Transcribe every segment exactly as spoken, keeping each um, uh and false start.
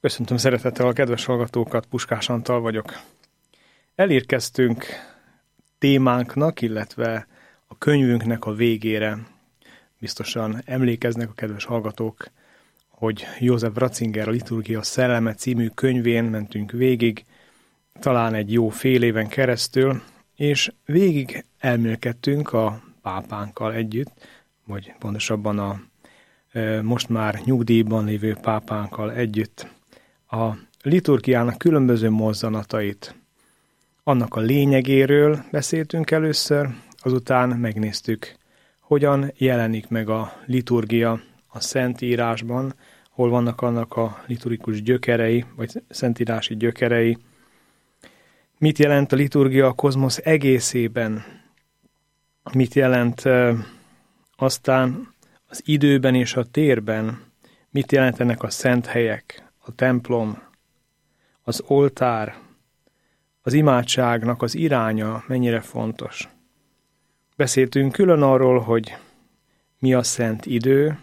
Köszöntöm szeretettel a kedves hallgatókat, Puskás Antal vagyok. Elérkeztünk témánknak, illetve a könyvünknek a végére. Biztosan emlékeznek a kedves hallgatók, hogy József Ratzinger a Liturgia szelleme című könyvén mentünk végig, talán egy jó fél éven keresztül, és végig elmélkedtünk a pápánkkal együtt, vagy pontosabban a e, most már nyugdíjban lévő pápánkkal együtt, a liturgiának különböző mozzanatait. Annak a lényegéről beszéltünk először, azután megnéztük, hogyan jelenik meg a liturgia a Szentírásban, hol vannak annak a liturgikus gyökerei, vagy szentírási gyökerei, mit jelent a liturgia a kozmosz egészében, mit jelent e, aztán az időben és a térben, mit jelentenek a szent helyek, a templom, az oltár, az imádságnak az iránya mennyire fontos. Beszéltünk külön arról, hogy mi a szent idő,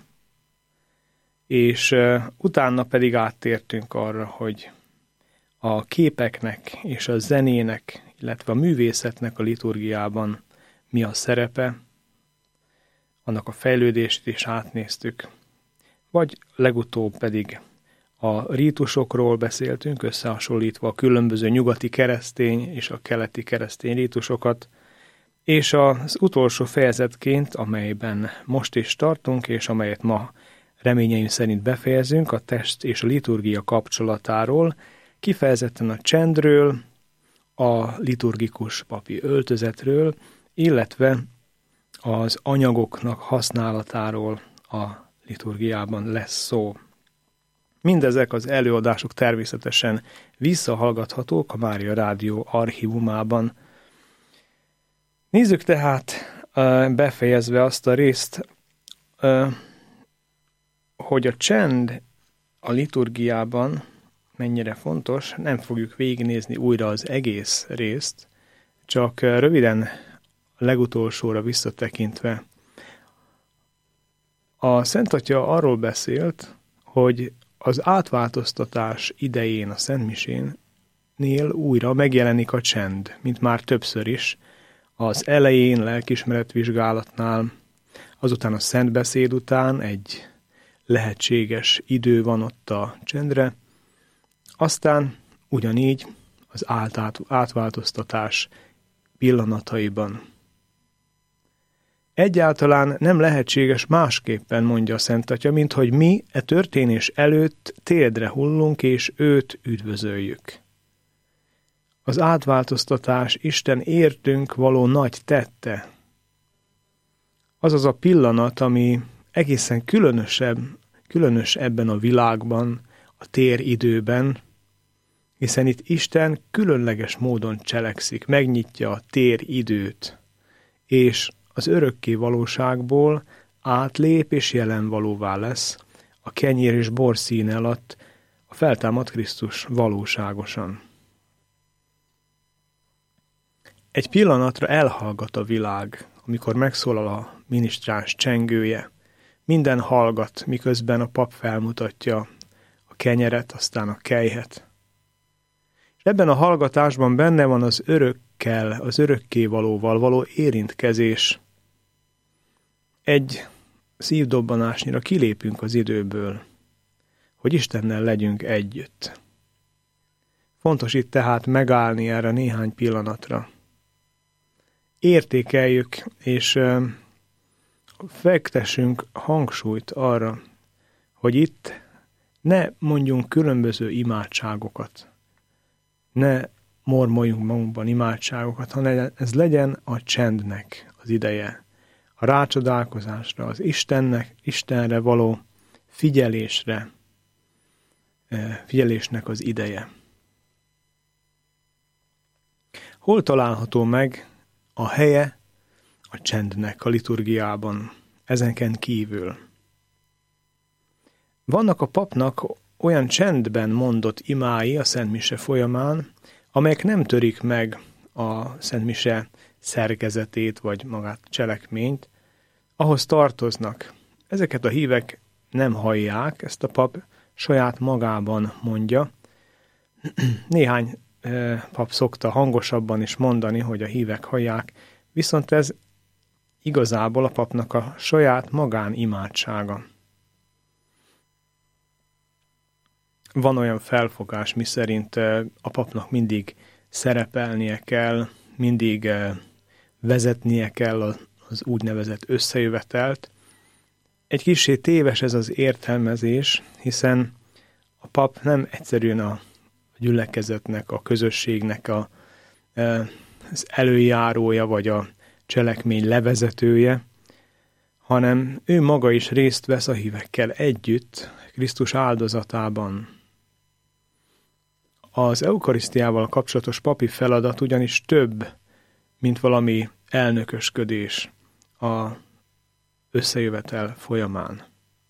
és uh, utána pedig áttértünk arra, hogy a képeknek és a zenének, illetve a művészetnek a liturgiában mi a szerepe, annak a fejlődését is átnéztük. Vagy legutóbb pedig a rítusokról beszéltünk, összehasonlítva a különböző nyugati keresztény és a keleti keresztény rítusokat, és az utolsó fejezetként, amelyben most is tartunk, és amelyet ma reményeim szerint befejezünk, a test és a liturgia kapcsolatáról, kifejezetten a csendről, a liturgikus papi öltözetről, illetve az anyagoknak használatáról a liturgiában lesz szó. Mindezek az előadások természetesen visszahallgathatók a Mária Rádió archívumában. Nézzük tehát befejezve azt a részt, hogy a csend a liturgiában mennyire fontos. Nem fogjuk végignézni újra az egész részt, csak röviden a legutolsóra visszatekintve. A Szent Atya arról beszélt, hogy az átváltoztatás idején a Szentmisénél újra megjelenik a csend, mint már többször is, az elején lelkiismeretvizsgálatnál, azután a szentbeszéd után egy lehetséges idő van ott a csendre, aztán ugyanígy az át- átváltoztatás pillanataiban. Egyáltalán nem lehetséges másképpen, mondja a Szent Atya, mint hogy mi e történés előtt térdre hullunk és őt üdvözöljük. Az átváltoztatás Isten értünk való nagy tette. Az az a pillanat, ami egészen különösebb, különös ebben a világban, a téridőben, hiszen itt Isten különleges módon cselekszik, megnyitja a téridőt, és az örökké valóságból átlép és jelen valóvá lesz a kenyér és bor színe alatt a feltámadt Krisztus valóságosan. Egy pillanatra elhallgat a világ, amikor megszólal a minisztráns csengője. Minden hallgat, miközben a pap felmutatja a kenyeret, aztán a kejhet. És ebben a hallgatásban benne van az örökkel, az örökkévalóval való érintkezés. Egy szívdobbanásnyira kilépünk az időből, hogy Istennel legyünk együtt. Fontos itt tehát megállni erre néhány pillanatra. Értékeljük, és uh, fektessünk hangsúlyt arra, hogy itt ne mondjunk különböző imádságokat, ne mormoljunk magunkban imádságokat, hanem ez legyen a csendnek az ideje, a rácsodálkozásra, az Istennek, Istenre való figyelésre, figyelésnek az ideje. Hol található meg a helye a csendnek a liturgiában, ezenken kívül? Vannak a papnak olyan csendben mondott imái a Szentmise folyamán, amelyek nem törik meg a Szentmise szerkezetét, vagy magát cselekményt, ahhoz tartoznak. Ezeket a hívek nem hallják, ezt a pap saját magában mondja. Néhány pap szokta hangosabban is mondani, hogy a hívek hallják, viszont ez igazából a papnak a saját magánimádsága. Van olyan felfogás, miszerint a papnak mindig szerepelnie kell, mindig vezetnie kell az úgynevezett összejövetelt. Egy kissé téves ez az értelmezés, hiszen a pap nem egyszerűen a gyülekezetnek, a közösségnek a, az előjárója, vagy a cselekmény levezetője, hanem ő maga is részt vesz a hívekkel együtt Krisztus áldozatában. Az eukarisztiával kapcsolatos papi feladat ugyanis több, mint valami elnökösködés a összejövetel folyamán.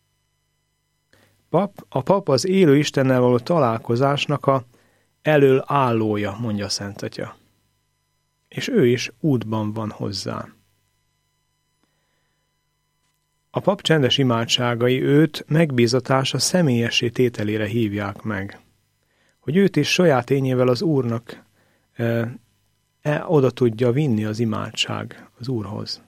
Pap, a pap az élő Istennel való találkozásnak a elől állója, mondja a Szent Atya. És ő is útban van hozzá. A pap csendes imádságai őt megbízatása személyessé tételére hívják meg, hogy őt is saját ényével az Úrnak e, e, oda tudja vinni az imádság az Úrhoz.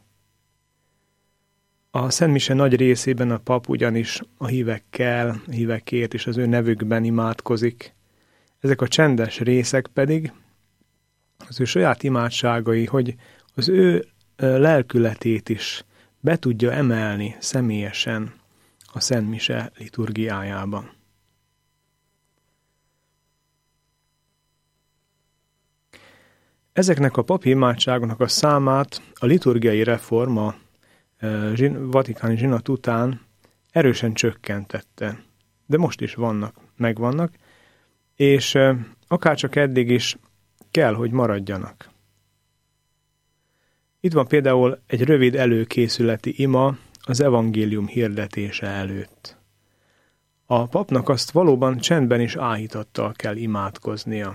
A Szent Mise nagy részében a pap ugyanis a hívekkel, a hívekért és az ő nevükben imádkozik. Ezek a csendes részek pedig az ő saját imádságai, hogy az ő lelkületét is be tudja emelni személyesen a Szent Mise liturgiájába. Ezeknek a papi imádságoknak a számát a liturgiai reform a vatikáni zsinat után erősen csökkentette, de most is vannak, megvannak, és akárcsak eddig is kell, hogy maradjanak. Itt van például egy rövid előkészületi ima az evangélium hirdetése előtt. A papnak azt valóban csendben és áhítattal kell imádkoznia.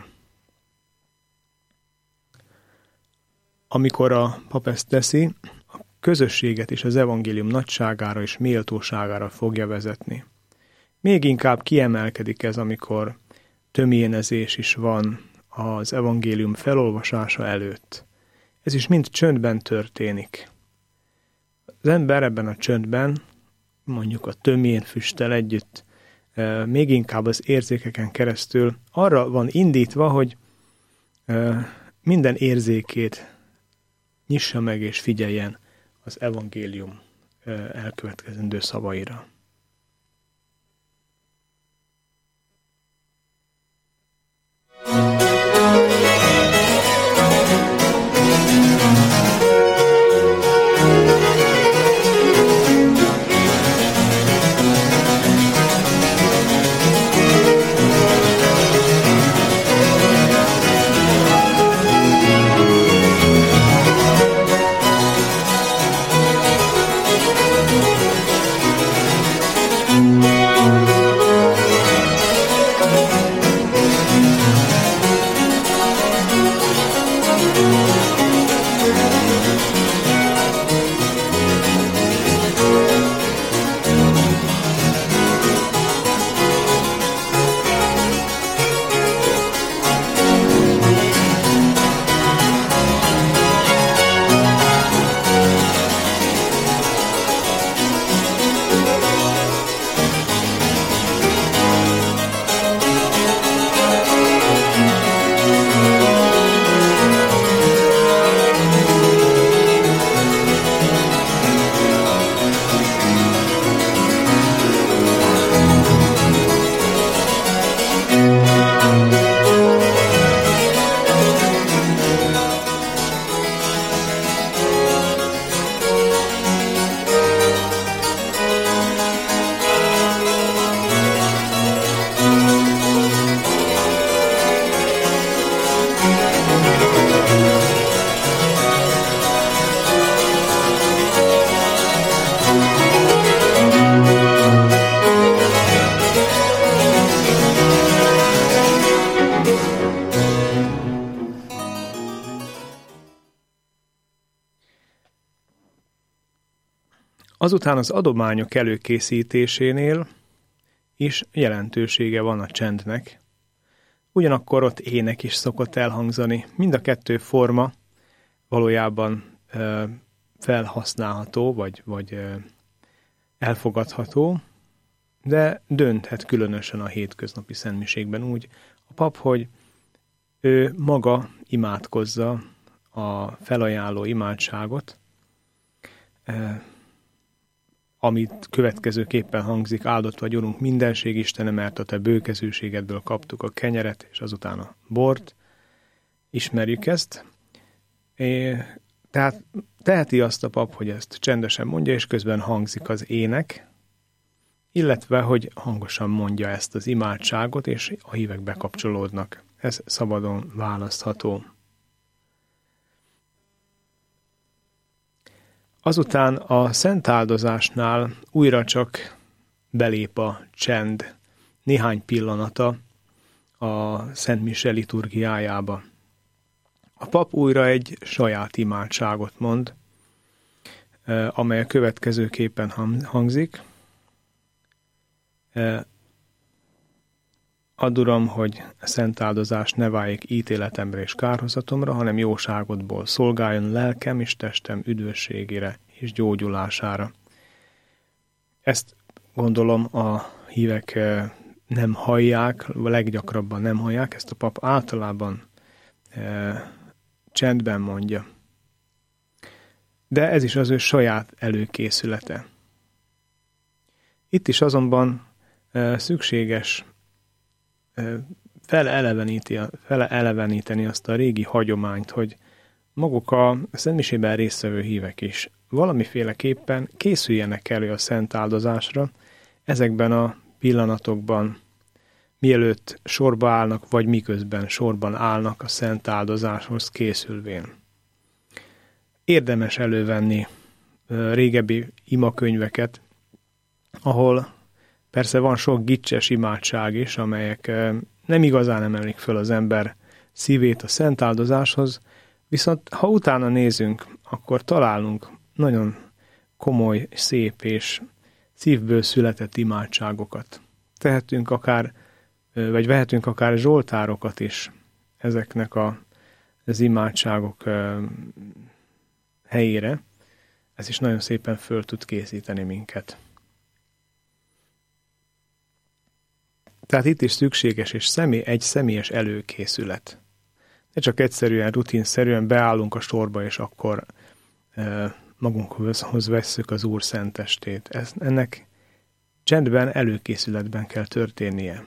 Amikor a pap ezt teszi, a közösséget is az evangélium nagyságára és méltóságára fogja vezetni. Még inkább kiemelkedik ez, amikor tömjénezés is van az evangélium felolvasása előtt. Ez is mind csöndben történik. Az ember ebben a csöndben, mondjuk a tömjén füsttel együtt, még inkább az érzékeken keresztül arra van indítva, hogy minden érzékét nyissa meg és figyeljen az evangélium elkövetkezendő szavaira. Azután az adományok előkészítésénél is jelentősége van a csendnek. Ugyanakkor ott ének is szokott elhangzani. Mind a kettő forma valójában ö, felhasználható, vagy, vagy ö, elfogadható, de dönthet különösen a hétköznapi szentmiségben úgy a pap, hogy ő maga imádkozza a felajánló imádságot, eh, amit következőképpen hangzik: áldott vagy, Urunk, mindenség Istene, mert a te bőkezűségedből kaptuk a kenyeret, és azután a bort. Ismerjük ezt. É, tehát teheti azt a pap, hogy ezt csendesen mondja, és közben hangzik az ének, illetve, hogy hangosan mondja ezt az imádságot, és a hívek bekapcsolódnak. Ez szabadon választható. Azután a szentáldozásnál újra csak belép a csend néhány pillanata a Szent Mise liturgiájába. A pap újra egy saját imádságot mond, amely a következőképpen hangzik: add, Uram, hogy a szentáldozás ne váljék ítéletemre és kárhozatomra, hanem jóságodból szolgáljon lelkem és testem üdvösségére és gyógyulására. Ezt gondolom a hívek nem hallják, leggyakrabban nem hallják, ezt a pap általában e, csendben mondja. De ez is az ő saját előkészülete. Itt is azonban e, szükséges e, feleeleveníteni azt a régi hagyományt, hogy maguk a szentmisében résztvevő hívek is valamiféleképpen készüljenek elő a szent áldozásra ezekben a pillanatokban, mielőtt sorba állnak, vagy miközben sorban állnak a szent áldozáshoz készülvén. Érdemes elővenni régebbi imakönyveket, ahol persze van sok gicses imádság is, amelyek nem igazán emelik föl az ember szívét a szent áldozáshoz, viszont ha utána nézünk, akkor találunk nagyon komoly, szép és szívből született imádságokat. Tehetünk akár, vagy vehetünk akár zsoltárokat is ezeknek a, az imádságok helyére. Ez is nagyon szépen föl tud készíteni minket. Tehát itt is szükséges és személy, egy személyes előkészület. Ne csak egyszerűen, rutinszerűen beállunk a sorba, és akkor e, magunkhoz vesszük az Úr szentestét. Ez, ennek csendben, előkészületben kell történnie.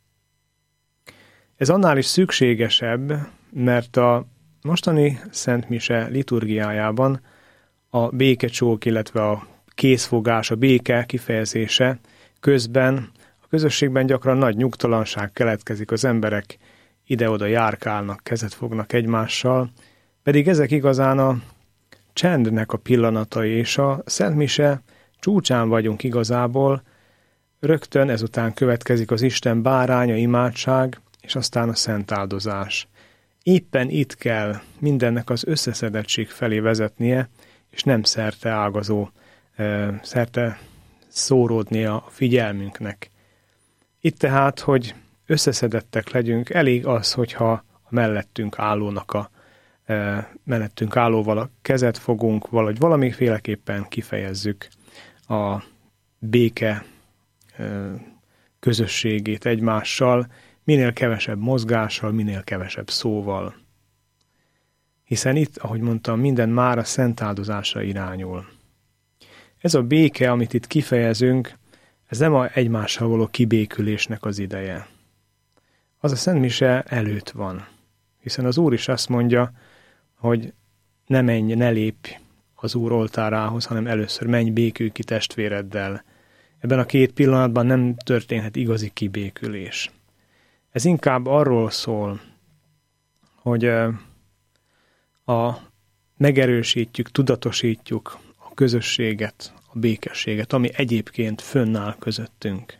Ez annál is szükségesebb, mert a mostani Szent Mise liturgiájában a békecsók, illetve a készfogás, a béke kifejezése közben a közösségben gyakran nagy nyugtalanság keletkezik, az emberek ide-oda járkálnak, kezet fognak egymással, pedig ezek igazán a csendnek a pillanatai, és a Szent Mise csúcsán vagyunk igazából, rögtön ezután következik az Isten báránya, imádság, és aztán a szent áldozás. Éppen itt kell mindennek az összeszedettség felé vezetnie, és nem szerte ágazó, szerte szóródnia a figyelmünknek. Itt tehát, hogy összeszedettek legyünk, elég az, hogyha a mellettünk állónak a e, mellettünk állóval a kezet fogunk, valahogy valamiféleképpen kifejezzük a béke e, közösségét egymással, minél kevesebb mozgással, minél kevesebb szóval. Hiszen itt, ahogy mondtam, minden már a szent áldozásra irányul. Ez a béke, amit itt kifejezünk, ez nem a egymással való kibékülésnek az ideje. Az a Szent Mise előtt van. Hiszen az Úr is azt mondja, hogy ne menj, ne lépj az Úr oltárához, hanem először menj, békülj ki testvéreddel. Ebben a két pillanatban nem történhet igazi kibékülés. Ez inkább arról szól, hogy a, megerősítjük, tudatosítjuk a közösséget, a békességet, ami egyébként fönnáll közöttünk.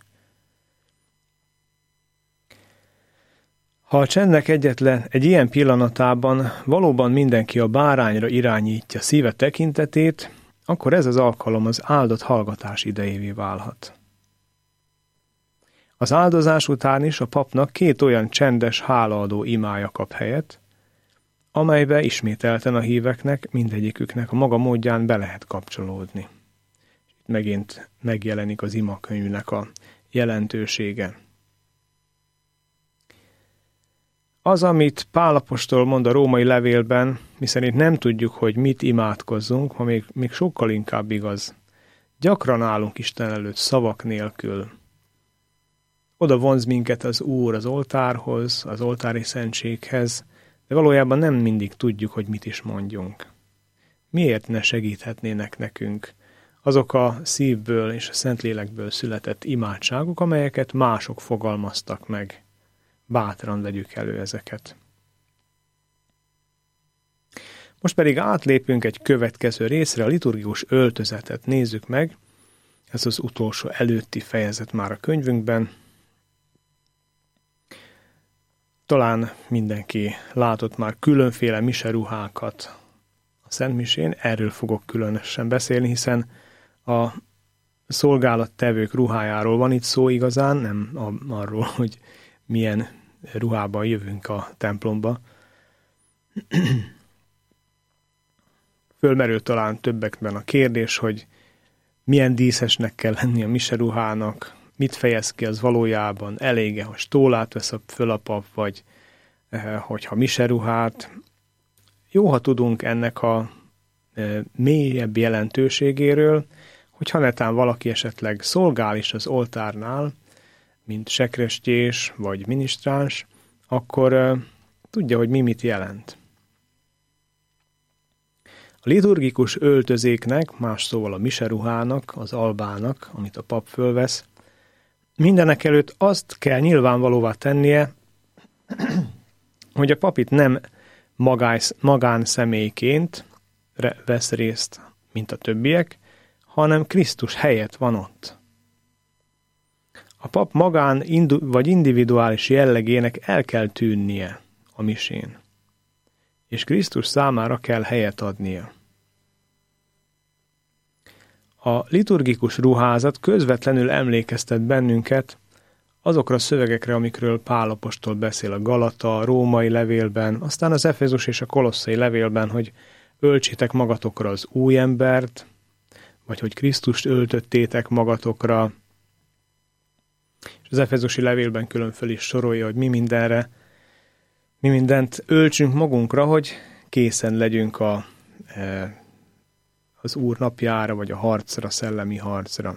Ha a csendnek egyetlen egy ilyen pillanatában valóban mindenki a bárányra irányítja szíve tekintetét, akkor ez az alkalom az áldott hallgatás idejévé válhat. Az áldozás után is a papnak két olyan csendes, hálaadó imája kap helyet, amelybe ismételten a híveknek, mindegyiküknek a maga módján be lehet kapcsolódni. Itt megint megjelenik az imakönyvnek a jelentősége. Az, amit Pál apostol mond a római levélben, miszerint nem tudjuk, hogy mit imádkozzunk, ha még, még sokkal inkább igaz. Gyakran állunk Isten előtt szavak nélkül. Oda vonz minket az Úr az oltárhoz, az oltári szentséghez, de valójában nem mindig tudjuk, hogy mit is mondjunk. Miért ne segíthetnének nekünk azok a szívből és a Szentlélekből született imádságok, amelyeket mások fogalmaztak meg? Bátran vegyük elő ezeket. Most pedig átlépünk egy következő részre, a liturgikus öltözetet nézzük meg. Ez az utolsó előtti fejezet már a könyvünkben. Talán mindenki látott már különféle miseruhákat a Szentmisén, erről fogok különösen beszélni, hiszen a szolgálattevők ruhájáról van itt szó igazán, nem arról, hogy milyen ruhában jövünk a templomba. Fölmerül talán többekben a kérdés, hogy milyen díszesnek kell lenni a miseruhának, mit fejez ki az valójában, elége, ha stólát vesz föl a pap, vagy eh, hogyha miseruhát. Jó, ha tudunk ennek a eh, mélyebb jelentőségéről, hogyha netán valaki esetleg szolgál is az oltárnál, mint sekrestyés vagy minisztráns, akkor uh, tudja, hogy mi mit jelent. A liturgikus öltözéknek, más szóval a miseruhának, az albának, amit a pap fölvesz, mindenek előtt azt kell nyilvánvalóvá tennie, hogy a pap itt nem magánszemélyként vesz részt, mint a többiek, hanem Krisztus helyett van ott. A pap magán indu- vagy individuális jellegének el kell tűnnie a misén, és Krisztus számára kell helyet adnia. A liturgikus ruházat közvetlenül emlékeztet bennünket azokra a szövegekre, amikről Pál apostol beszél a Galata, a római levélben, aztán az Efezus és a kolosszai levélben, hogy öltsétek magatokra az új embert, vagy hogy Krisztust öltöttétek magatokra. És az efezusi levélben külön föl is sorolja, hogy mi mindenre, mi mindent öltsünk magunkra, hogy készen legyünk a, az Úr napjára, vagy a harcra, szellemi harcra.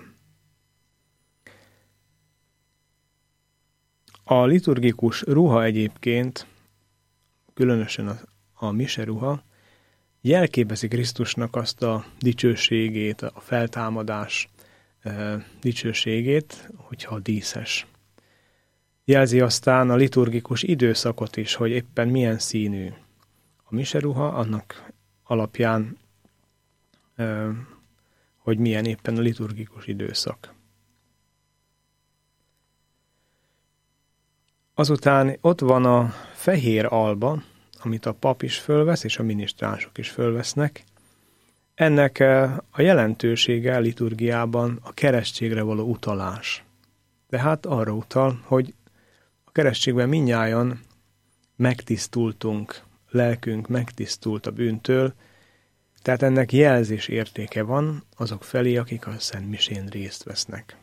A liturgikus ruha egyébként, különösen a, a mise ruha, jelképezi Krisztusnak azt a dicsőségét, a feltámadás e, dicsőségét, hogyha díszes. Jelzi aztán a liturgikus időszakot is, hogy éppen milyen színű a mise ruha, annak alapján, e, hogy milyen éppen a liturgikus időszak. Azután ott van a fehér alba, amit a pap is fölvesz, és a minisztránsok is fölvesznek. Ennek a jelentősége a liturgiában a keresztségre való utalás. Tehát arra utal, hogy a keresztségben mindnyájan megtisztultunk, lelkünk megtisztult a bűntől, tehát ennek jelzés értéke van azok felé, akik a Szent Misén részt vesznek.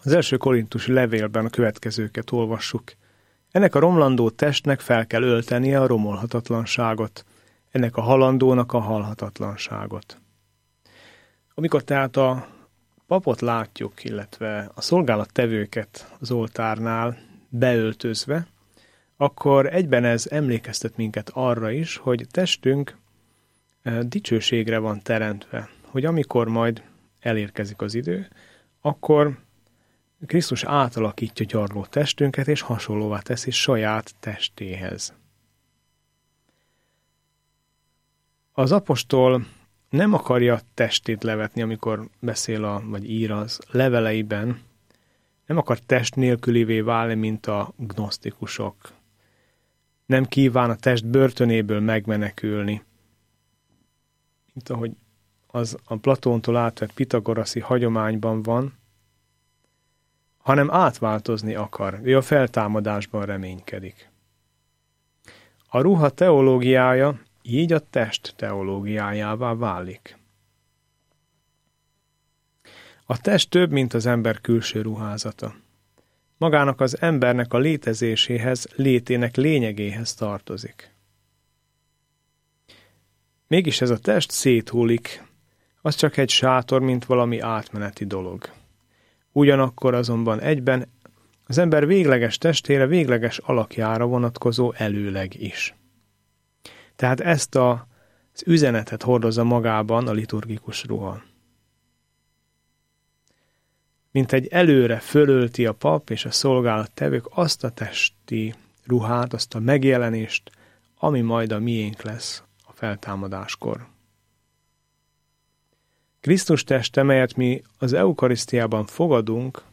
Az első korintusi levélben a következőket olvassuk. Ennek a romlandó testnek fel kell öltenie a romolhatatlanságot, ennek a halandónak a halhatatlanságot. Amikor tehát a papot látjuk, illetve a szolgálattevőket az oltárnál beöltözve, akkor egyben ez emlékeztet minket arra is, hogy testünk dicsőségre van teremtve, hogy amikor majd elérkezik az idő, akkor Krisztus átalakítja gyarló testünket, és hasonlóvá teszi saját testéhez. Az apostol nem akarja testét levetni, amikor beszél, a, vagy ír az leveleiben, nem akar test nélkülivé válni, mint a gnosztikusok. Nem kíván a test börtönéből megmenekülni, mint ahogy az a Platóntól átvett pitagoraszi hagyományban van, hanem átváltozni akar, ő a feltámadásban reménykedik. A ruha teológiája így a test teológiájává válik. A test több, mint az ember külső ruházata. Magának az embernek a létezéséhez, létének lényegéhez tartozik. Mégis ez a test széthullik, az csak egy sátor, mint valami átmeneti dolog. Ugyanakkor azonban egyben az ember végleges testére, végleges alakjára vonatkozó előleg is. Tehát ezt a, az üzenetet hordozza magában a liturgikus ruha. Mint egy előre fölölti a pap és a szolgálattevők azt a testi ruhát, azt a megjelenést, ami majd a miénk lesz a feltámadáskor. Krisztus teste, melyet mi az eukarisztiában fogadunk,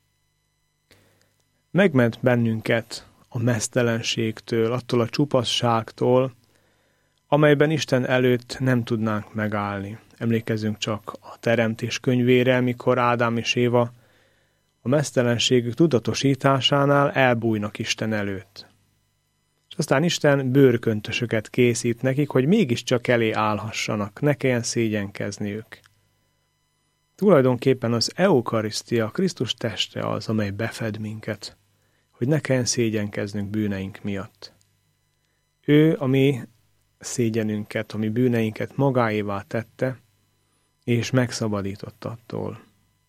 megment bennünket a meztelenségtől, attól a csupasságtól, amelyben Isten előtt nem tudnánk megállni. Emlékezzünk csak a Teremtés könyvére, mikor Ádám és Éva a meztelenségük tudatosításánál elbújnak Isten előtt. És aztán Isten bőrköntösöket készít nekik, hogy mégiscsak elé állhassanak, ne kelljen szégyenkezniük. Tulajdonképpen az eukarisztia, Krisztus teste az, amely befed minket, hogy ne kelljen szégyenkeznünk bűneink miatt. Ő a mi szégyenünket, a mi bűneinket magáévá tette, és megszabadított attól.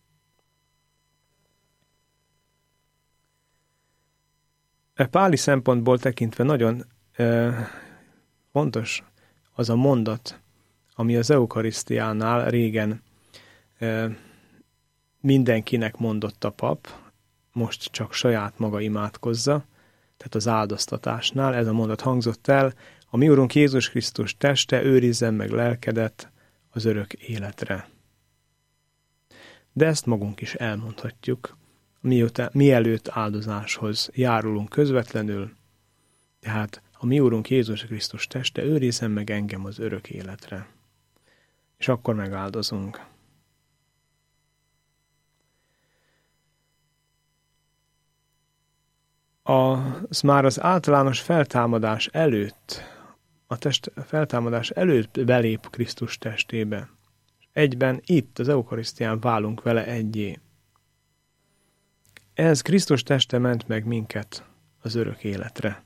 E páli szempontból tekintve nagyon e, fontos az a mondat, ami az eukarisztiánál régen e, mindenkinek mondott a pap, most csak saját maga imádkozza, tehát az áldoztatásnál ez a mondat hangzott el: a mi Urunk Jézus Krisztus teste őrizzen meg lelkedet az örök életre. De ezt magunk is elmondhatjuk, miután, mielőtt áldozáshoz járulunk közvetlenül, tehát a mi Urunk Jézus Krisztus teste őrizzen meg engem az örök életre. És akkor megáldozunk. Az már az általános feltámadás előtt, a test feltámadás előtt belép Krisztus testébe. Egyben itt az eukarisztián válunk vele egyé. Ez Krisztus teste ment meg minket az örök életre.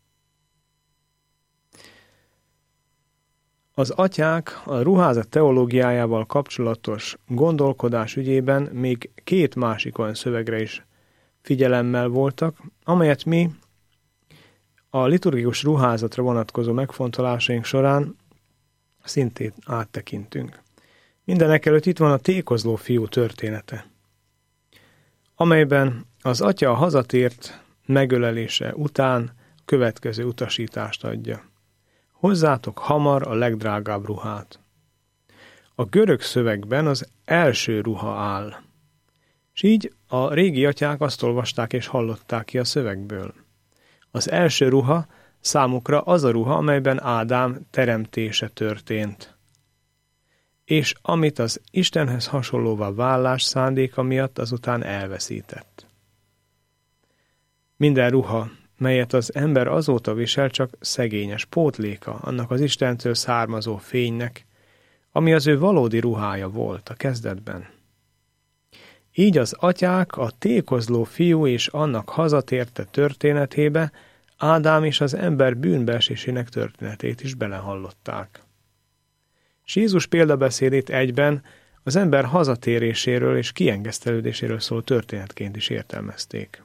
Az atyák a ruházat teológiájával kapcsolatos gondolkodás ügyében még két másik olyan szövegre is figyelemmel voltak, amelyet mi a liturgikus ruházatra vonatkozó megfontolásaink során szintén áttekintünk. Mindenekelőtt itt van a tékozló fiú története, amelyben az atya a hazatért megölelése után a következő utasítást adja. Hozzátok hamar a legdrágább ruhát. A görög szövegben az első ruha áll, és így a régi atyák azt olvasták és hallották ki a szövegből. Az első ruha számukra az a ruha, amelyben Ádám teremtése történt, és amit az Istenhez hasonlóvá válás szándéka miatt azután elveszített. Minden ruha, melyet az ember azóta visel, csak szegényes pótléka annak az Istentől származó fénynek, ami az ő valódi ruhája volt a kezdetben. Így az atyák a tékozló fiú és annak hazatérte történetébe Ádám és az ember bűnbeesésének történetét is belehallották. S Jézus példabeszédét egyben az ember hazatéréséről és kiengesztelődéséről szóló történetként is értelmezték.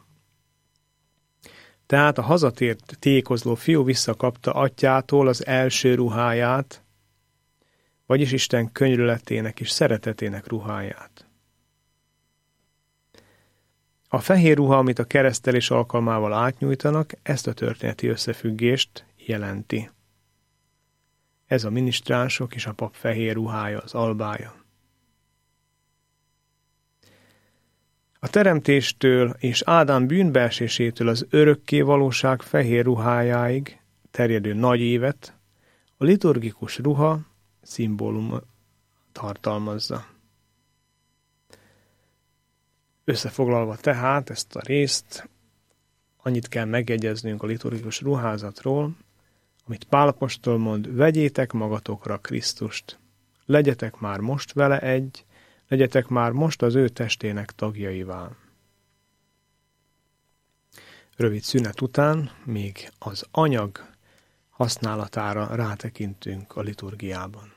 Tehát a hazatért tékozló fiú visszakapta atyától az első ruháját, vagyis Isten könyörületének és szeretetének ruháját. A fehér ruha, amit a keresztelés alkalmával átnyújtanak, ezt a történeti összefüggést jelenti. Ez a minisztránsok és a pap fehér ruhája, az albája. A teremtéstől és Ádám bűnbeesésétől az örökké valóság fehér ruhájáig terjedő nagy évet a liturgikus ruha szimbólum tartalmazza. Összefoglalva tehát ezt a részt, annyit kell megjegyeznünk a liturgikus ruházatról, amit Pál apostol mond: vegyétek magatokra Krisztust, legyetek már most vele egy, legyetek már most az ő testének tagjaivá. Rövid szünet után még az anyag használatára rátekintünk a liturgiában.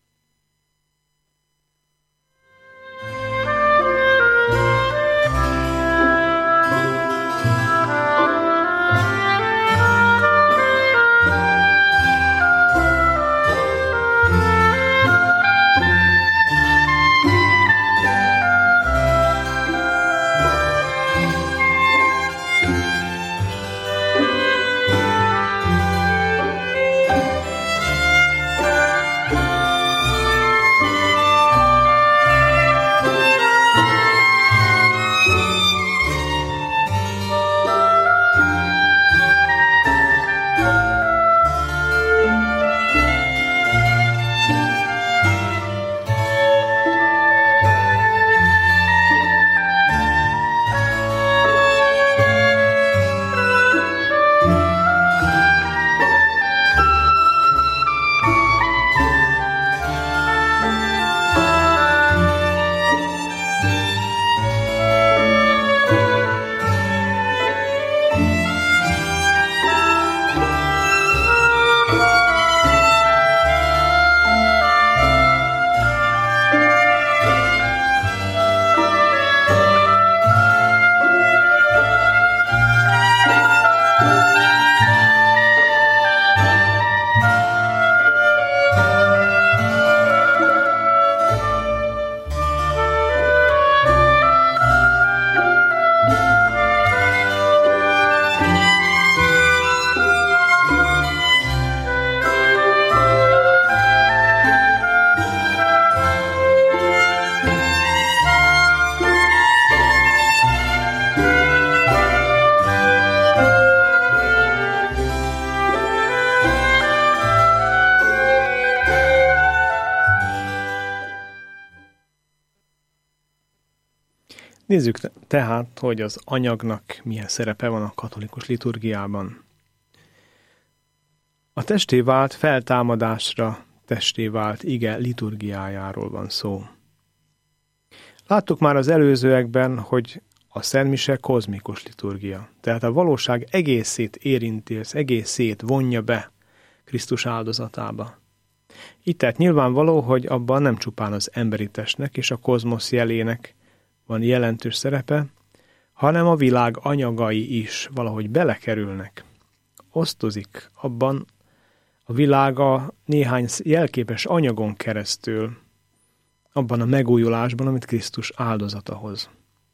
Nézzük tehát, hogy az anyagnak milyen szerepe van a katolikus liturgiában. A testé vált feltámadásra testé vált ige liturgiájáról van szó. Láttuk már az előzőekben, hogy a szentmise kozmikus liturgia, tehát a valóság egészét érinti, az egészét vonja be Krisztus áldozatába. Így tehát nyilvánvaló, hogy abban nem csupán az emberi testnek és a kozmosz jelének van jelentős szerepe, hanem a világ anyagai is valahogy belekerülnek. Osztozik abban a világa néhány jelképes anyagon keresztül, abban a megújulásban, amit Krisztus áldozata hoz.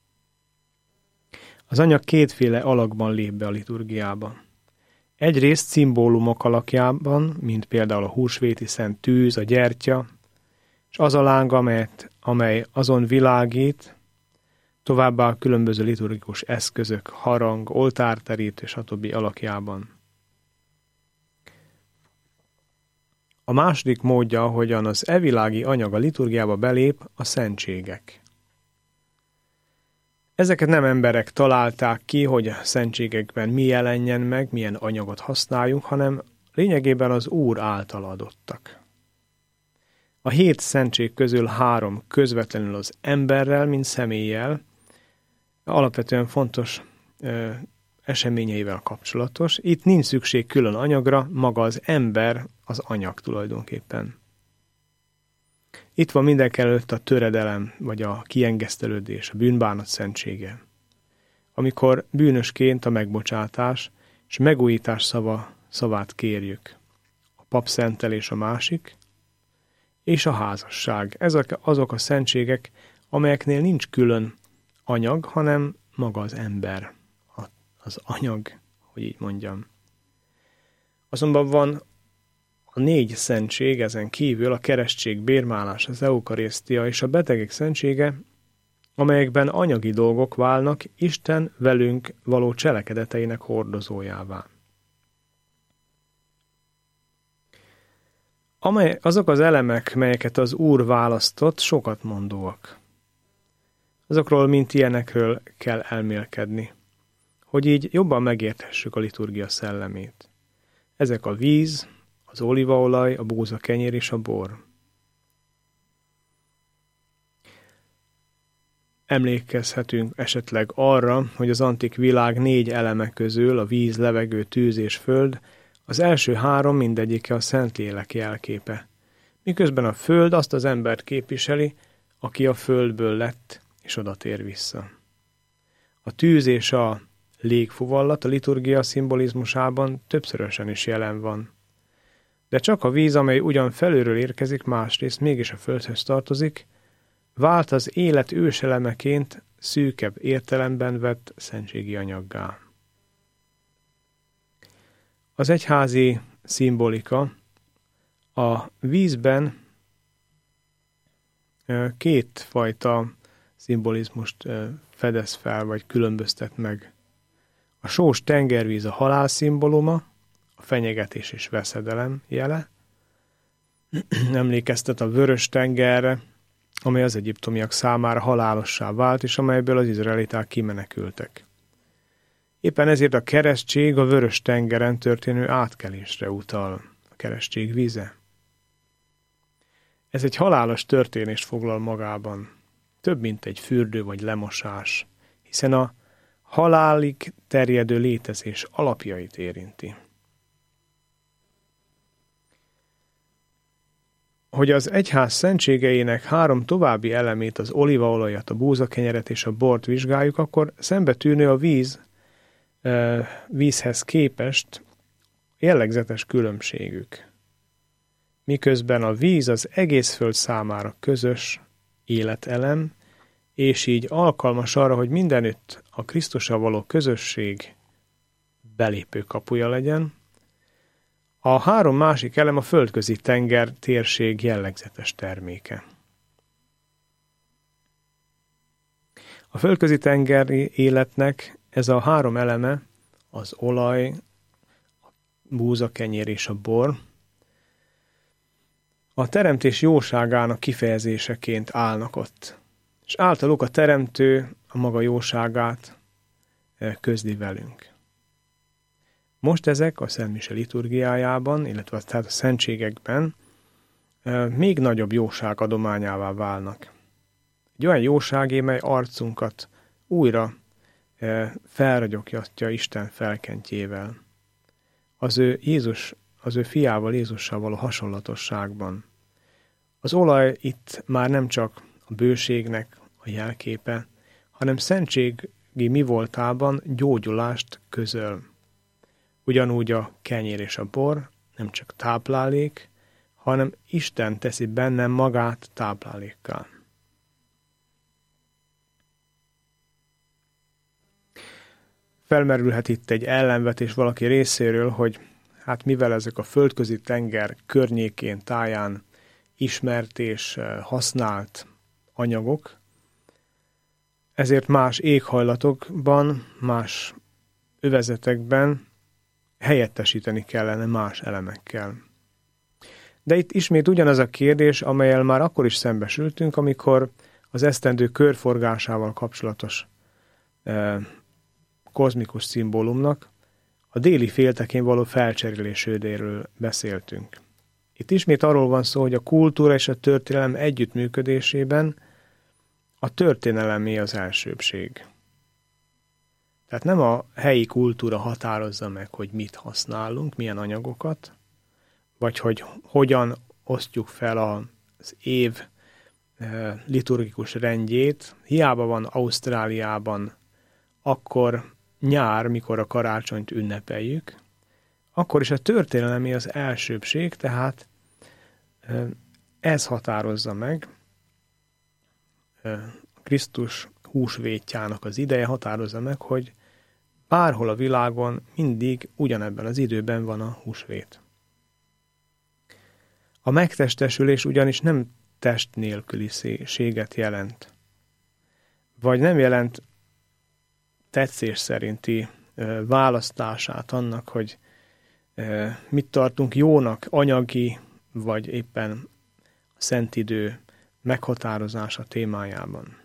Az anyag kétféle alakban lép be a liturgiába. Egyrészt szimbólumok alakjában, mint például a húsvéti szent tűz, a gyertya, és az a láng, amelyet, amely azon világít, továbbá a különböző liturgikus eszközök, harang, oltárterítő, stb. Alakjában. A második módja, ahogyan az evilági anyag a liturgiába belép, a szentségek. Ezeket nem emberek találták ki, hogy a szentségekben mi jelenjen meg, milyen anyagot használjunk, hanem lényegében az Úr által adottak. A hét szentség közül három közvetlenül az emberrel, mint személlyel, alapvetően fontos ö, eseményeivel kapcsolatos. Itt nincs szükség külön anyagra, maga az ember az anyag tulajdonképpen. Itt van mindenkelőtt a töredelem, vagy a kiengesztelődés, a bűnbánat szentsége. Amikor bűnösként a megbocsátás és megújítás szava, szavát kérjük. A papszentelés a másik, és a házasság. Ezek azok a szentségek, amelyeknél nincs külön anyag, hanem maga az ember, az anyag, hogy így mondjam. Azonban van a négy szentség, ezen kívül a keresztség, bérmálás, az eukarisztia és a betegek szentsége, amelyekben anyagi dolgok válnak Isten velünk való cselekedeteinek hordozójává. Amely, azok az elemek, melyeket az Úr választott, sokat mondóak. Azokról, mint ilyenekről kell elmélkedni, hogy így jobban megérthessük a liturgia szellemét. Ezek a víz, az olívaolaj, a búzakenyér és a bor. Emlékezhetünk esetleg arra, hogy az antik világ négy eleme közül, a víz, levegő, tűz és föld, az első három mindegyike a Szentlélek jelképe, miközben a föld azt az embert képviseli, aki a földből lett, és oda tér vissza. A tűz és a légfuvallat a liturgia szimbolizmusában többszörösen is jelen van. De csak a víz, amely ugyan felülről érkezik, másrészt mégis a földhöz tartozik, vált az élet őselemeként szűkebb értelemben vett szentségi anyaggá. Az egyházi szimbolika a vízben kétfajta szimbolizmust fedez fel, vagy különböztet meg. A sós tengervíz a halál szimbóluma, a fenyegetés és veszedelem jele. Emlékeztet a vörös tengerre, amely az egyiptomiak számára halálossá vált, és amelyből az izraeliták kimenekültek. Éppen ezért a keresztség a vörös tengeren történő átkelésre utal, a keresztség víze. Ez egy halálos történést foglal magában, több mint egy fürdő vagy lemosás, hiszen a halálig terjedő létezés alapjait érinti. Hogy az egyház szentségeinek három további elemét, az olívaolajat, a búzakenyeret és a bort vizsgáljuk, akkor szembetűnő a víz, vízhez képest jellegzetes különbségük. Miközben a víz az egész föld számára közös életelem, és így alkalmas arra, hogy mindenütt a Krisztussal való közösség belépő kapuja legyen, a három másik elem a földközi tenger térség jellegzetes terméke. A földközi tengeri életnek ez a három eleme, az olaj, a búzakenyér és a bor, a teremtés jóságának kifejezéseként állnak ott, és általuk a teremtő a maga jóságát közli velünk. Most ezek a Szent Mise liturgiájában, illetve tehát a szentségekben még nagyobb jóság adományává válnak. Egy olyan jóságé, mely arcunkat újra felragyogtatja Isten felkentjével. Az ő Jézus, az ő fiával, Jézussal való hasonlatosságban. Az olaj itt már nem csak a bőségnek a jelképe, hanem szentségi mi voltában gyógyulást közöl. Ugyanúgy a kenyér és a bor nem csak táplálék, hanem Isten teszi bennem magát táplálékká. Felmerülhet itt egy ellenvetés valaki részéről, hogy hát mivel ezek a földközi tenger környékén, táján ismert és használt anyagok, ezért más éghajlatokban, más övezetekben helyettesíteni kellene más elemekkel. De itt ismét ugyanaz a kérdés, amellyel már akkor is szembesültünk, amikor az esztendő körforgásával kapcsolatos eh, kozmikus szimbólumnak a déli féltekén való felcserélésődéről beszéltünk. Itt ismét arról van szó, hogy a kultúra és a történelem együttműködésében a történelemé az elsőbbség. Tehát nem a helyi kultúra határozza meg, hogy mit használunk, milyen anyagokat, vagy hogy hogyan osztjuk fel az év liturgikus rendjét. Hiába van Ausztráliában akkor nyár, mikor a karácsonyt ünnepeljük, akkor is a történelemi az elsőbség, tehát ez határozza meg Krisztus húsvétjának az ideje, határozza meg, hogy bárhol a világon mindig ugyanebben az időben van a húsvét. A megtestesülés ugyanis nem test nélküliséget jelent, vagy nem jelent tetszés szerinti ö, választását annak, hogy ö, mit tartunk jónak, anyagi, vagy éppen a szent idő meghatározása témájában.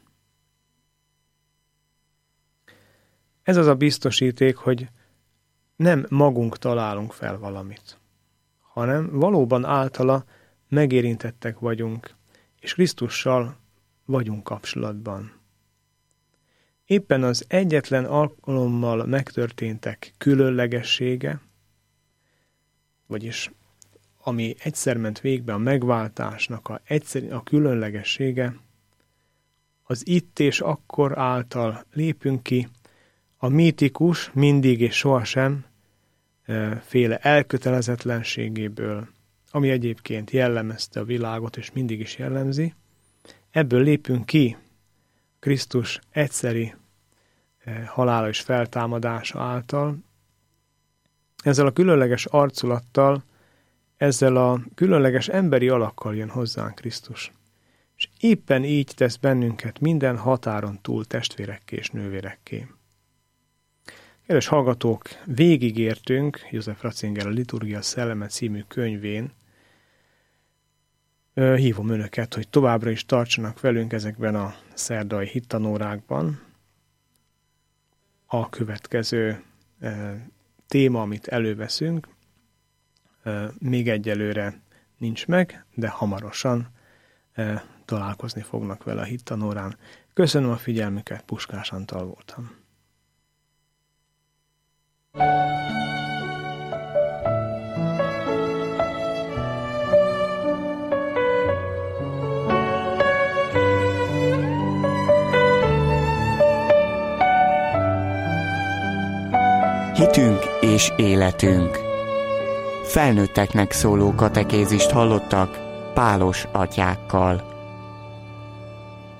Ez az a biztosíték, hogy nem magunk találunk fel valamit, hanem valóban általa megérintettek vagyunk, és Krisztussal vagyunk kapcsolatban. Éppen az egyetlen alkalommal megtörténtek különlegessége, vagyis ami egyszer ment végbe a megváltásnak a, egyszer, a különlegessége, az itt és akkor által lépünk ki a mítikus, mindig és sohasem e, féle elkötelezetlenségéből, ami egyébként jellemezte a világot, és mindig is jellemzi. Ebből lépünk ki Krisztus egyszeri e, halála és feltámadása által. Ezzel a különleges arculattal, ezzel a különleges emberi alakkal jön hozzánk Krisztus. És éppen így tesz bennünket minden határon túl testvérekké és nővérekké. Kedves hallgatók, végigértünk József Ratzinger a Liturgia Szelleme című könyvén. Hívom önöket, hogy továbbra is tartsanak velünk ezekben a szerdai hittanórákban. A következő téma, amit előveszünk, még egyelőre nincs meg, de hamarosan találkozni fognak vele a hittanórán. Köszönöm a figyelmüket, Puskás Antal voltam. Hitünk és életünk. Felnőtteknek szóló katekézist hallottak Pálos atyákkal.